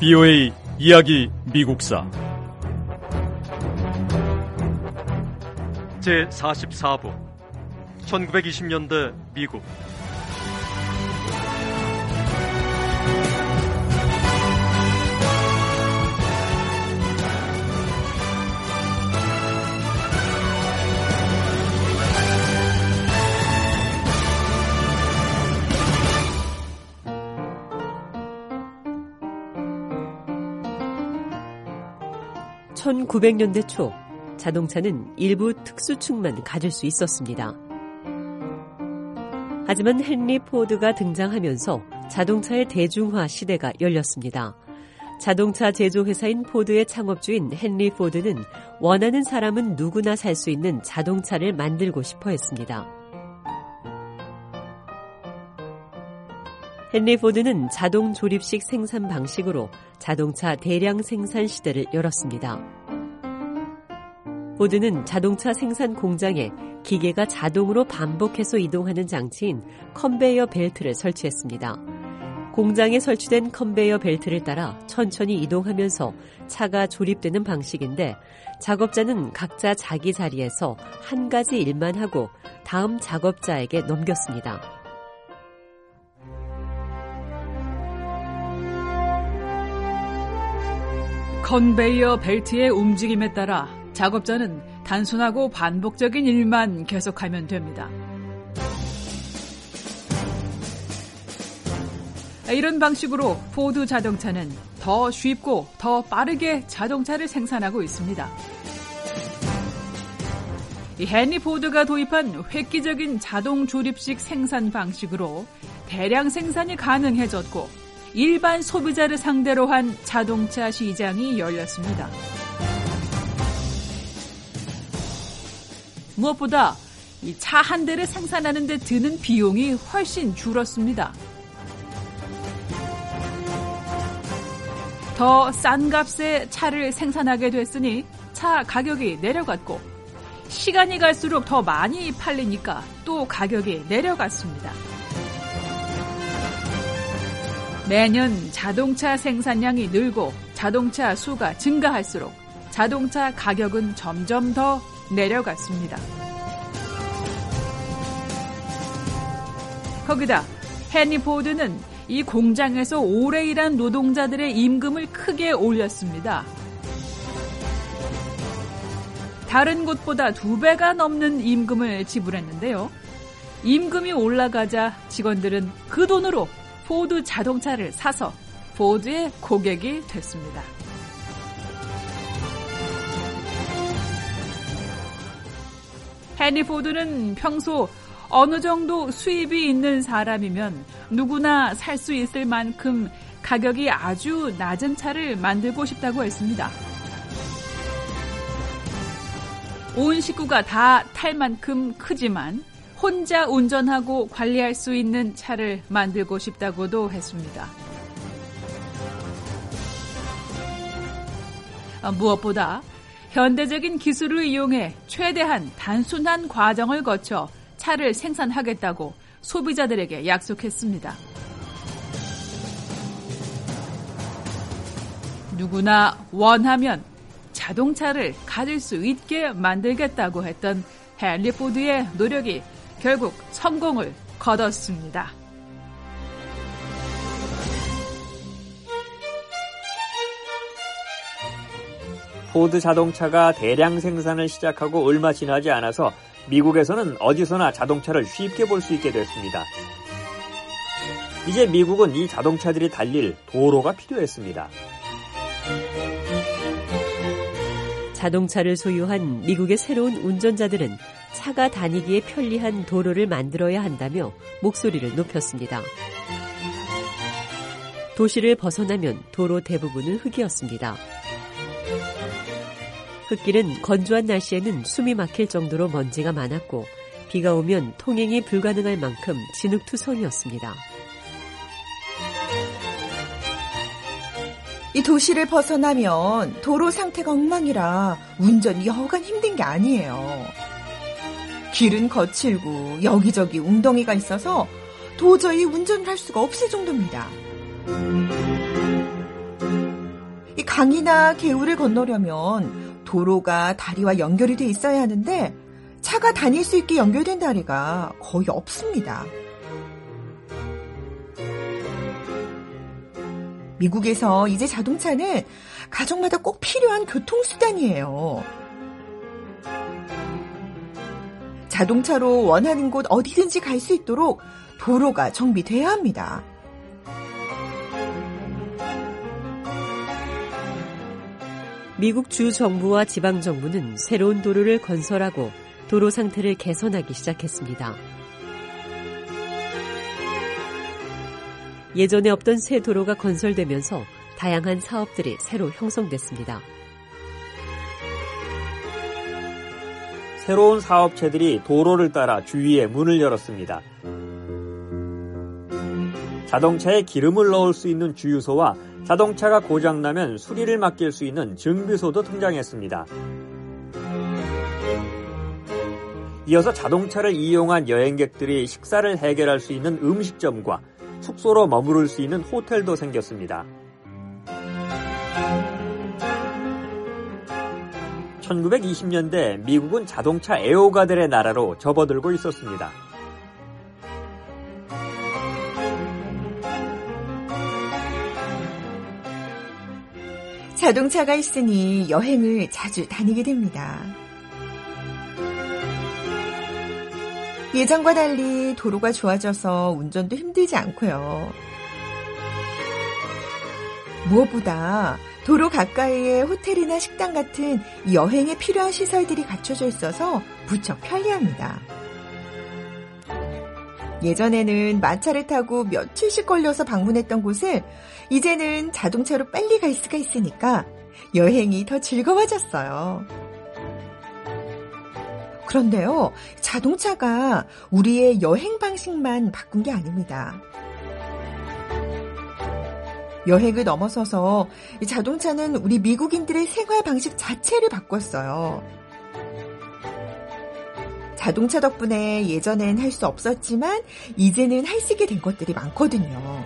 BOA 이야기 미국사 제44부 1920년대 미국. (1900년대) 초 자동차는 일부 특수층만 가질 수 있었습니다. 하지만 헨리 포드가 등장하면서 자동차의 대중화 시대가 열렸습니다. 자동차 제조회사인 포드의 창업주인 헨리 포드는 원하는 사람은 누구나 살 수 있는 자동차를 만들고 싶어 했습니다. 헨리 포드는 자동 조립식 생산 방식으로 자동차 대량 생산 시대를 열었습니다. 포드는 자동차 생산 공장에 기계가 자동으로 반복해서 이동하는 장치인 컨베이어 벨트를 설치했습니다. 공장에 설치된 컨베이어 벨트를 따라 천천히 이동하면서 차가 조립되는 방식인데, 작업자는 각자 자기 자리에서 한 가지 일만 하고 다음 작업자에게 넘겼습니다. 컨베이어 벨트의 움직임에 따라 작업자는 단순하고 반복적인 일만 계속하면 됩니다. 이런 방식으로 포드 자동차는 더 쉽고 더 빠르게 자동차를 생산하고 있습니다. 헨리 포드가 도입한 획기적인 자동 조립식 생산 방식으로 대량 생산이 가능해졌고, 일반 소비자를 상대로 한 자동차 시장이 열렸습니다. 무엇보다 이 차 한 대를 생산하는 데 드는 비용이 훨씬 줄었습니다. 더 싼 값에 차를 생산하게 됐으니 차 가격이 내려갔고, 시간이 갈수록 더 많이 팔리니까 또 가격이 내려갔습니다. 매년 자동차 생산량이 늘고 자동차 수가 증가할수록 자동차 가격은 점점 더 내려갔습니다. 거기다 헨리 포드는 이 공장에서 오래 일한 노동자들의 임금을 크게 올렸습니다. 다른 곳보다 2배가 넘는 임금을 지불했는데요. 임금이 올라가자 직원들은 그 돈으로 포드 자동차를 사서 포드의 고객이 됐습니다. 헨리 포드는 평소 어느 정도 수입이 있는 사람이면 누구나 살 수 있을 만큼 가격이 아주 낮은 차를 만들고 싶다고 했습니다. 온 식구가 다 탈 만큼 크지만 혼자 운전하고 관리할 수 있는 차를 만들고 싶다고도 했습니다. 무엇보다 현대적인 기술을 이용해 최대한 단순한 과정을 거쳐 차를 생산하겠다고 소비자들에게 약속했습니다. 누구나 원하면 자동차를 가질 수 있게 만들겠다고 했던 헨리 포드의 노력이 결국 성공을 거뒀습니다. 포드 자동차가 대량 생산을 시작하고 얼마 지나지 않아서 미국에서는 어디서나 자동차를 쉽게 볼 수 있게 됐습니다. 이제 미국은 이 자동차들이 달릴 도로가 필요했습니다. 자동차를 소유한 미국의 새로운 운전자들은 차가 다니기에 편리한 도로를 만들어야 한다며 목소리를 높였습니다. 도시를 벗어나면 도로 대부분은 흙이었습니다. 흙길은 건조한 날씨에는 숨이 막힐 정도로 먼지가 많았고, 비가 오면 통행이 불가능할 만큼 진흙투성이었습니다. 이 도시를 벗어나면 도로 상태가 엉망이라 운전이 여간 힘든 게 아니에요. 길은 거칠고 여기저기 웅덩이가 있어서 도저히 운전을 할 수가 없을 정도입니다. 강이나 개울을 건너려면 도로가 다리와 연결이 돼 있어야 하는데 차가 다닐 수 있게 연결된 다리가 거의 없습니다. 미국에서 이제 자동차는 가정마다 꼭 필요한 교통수단이에요. 자동차로 원하는 곳 어디든지 갈 수 있도록 도로가 정비돼야 합니다. 미국 주 정부와 지방 정부는 새로운 도로를 건설하고 도로 상태를 개선하기 시작했습니다. 예전에 없던 새 도로가 건설되면서 다양한 사업들이 새로 형성됐습니다. 새로운 사업체들이 도로를 따라 주위에 문을 열었습니다. 자동차에 기름을 넣을 수 있는 주유소와 자동차가 고장나면 수리를 맡길 수 있는 정비소도 등장했습니다. 이어서 자동차를 이용한 여행객들이 식사를 해결할 수 있는 음식점과 숙소로 머무를 수 있는 호텔도 생겼습니다. 1920년대 미국은 자동차 애호가들의 나라로 접어들고 있었습니다. 자동차가 있으니 여행을 자주 다니게 됩니다. 예전과 달리 도로가 좋아져서 운전도 힘들지 않고요. 무엇보다 도로 가까이에 호텔이나 식당 같은 여행에 필요한 시설들이 갖춰져 있어서 무척 편리합니다. 예전에는 마차를 타고 며칠씩 걸려서 방문했던 곳을 이제는 자동차로 빨리 갈 수가 있으니까 여행이 더 즐거워졌어요. 그런데요, 자동차가 우리의 여행 방식만 바꾼 게 아닙니다. 여행을 넘어서서 자동차는 우리 미국인들의 생활 방식 자체를 바꿨어요. 자동차 덕분에 예전엔 할 수 없었지만 이제는 할 수 있게 된 것들이 많거든요.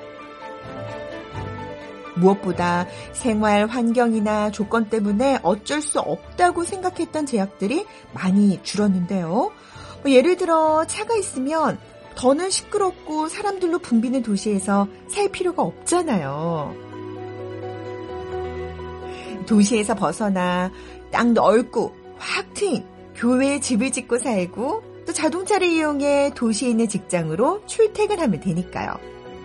무엇보다 생활 환경이나 조건 때문에 어쩔 수 없다고 생각했던 제약들이 많이 줄었는데요. 예를 들어 차가 있으면 더는 시끄럽고 사람들로 붐비는 도시에서 살 필요가 없잖아요. 도시에서 벗어나 땅 넓고 확 트인 교외에 집을 짓고 살고 또 자동차를 이용해 도시에 있는 직장으로 출퇴근하면 되니까요.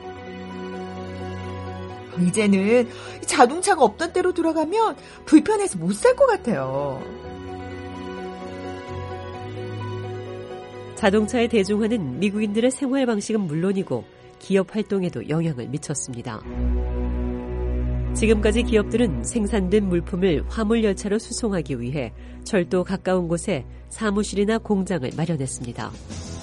이제는 자동차가 없던 때로 돌아가면 불편해서 못 살 것 같아요. 자동차의 대중화는 미국인들의 생활 방식은 물론이고 기업 활동에도 영향을 미쳤습니다. 지금까지 기업들은 생산된 물품을 화물 열차로 수송하기 위해 철도 가까운 곳에 사무실이나 공장을 마련했습니다.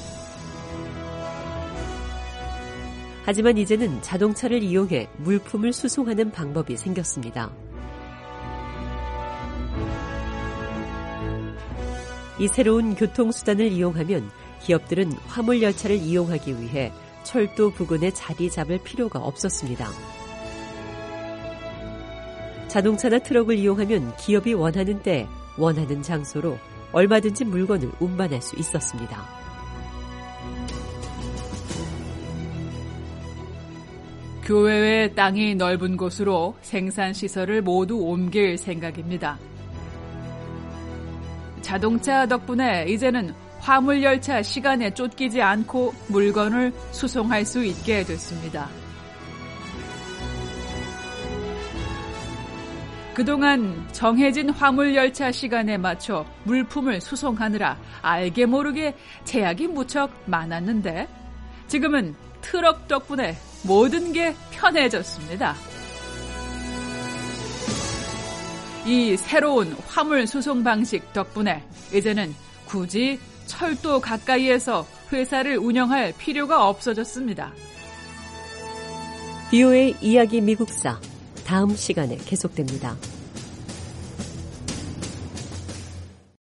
하지만 이제는 자동차를 이용해 물품을 수송하는 방법이 생겼습니다. 이 새로운 교통수단을 이용하면 기업들은 화물 열차를 이용하기 위해 철도 부근에 자리 잡을 필요가 없었습니다. 자동차나 트럭을 이용하면 기업이 원하는 때, 원하는 장소로 얼마든지 물건을 운반할 수 있었습니다. 교외의 땅이 넓은 곳으로 생산시설을 모두 옮길 생각입니다. 자동차 덕분에 이제는 화물열차 시간에 쫓기지 않고 물건을 수송할 수 있게 됐습니다. 그동안 정해진 화물열차 시간에 맞춰 물품을 수송하느라 알게 모르게 제약이 무척 많았는데 지금은 트럭 덕분에 모든 게 편해졌습니다. 이 새로운 화물 수송 방식 덕분에 이제는 굳이 철도 가까이에서 회사를 운영할 필요가 없어졌습니다. BOA 이야기 미국사 다음 시간에 계속됩니다.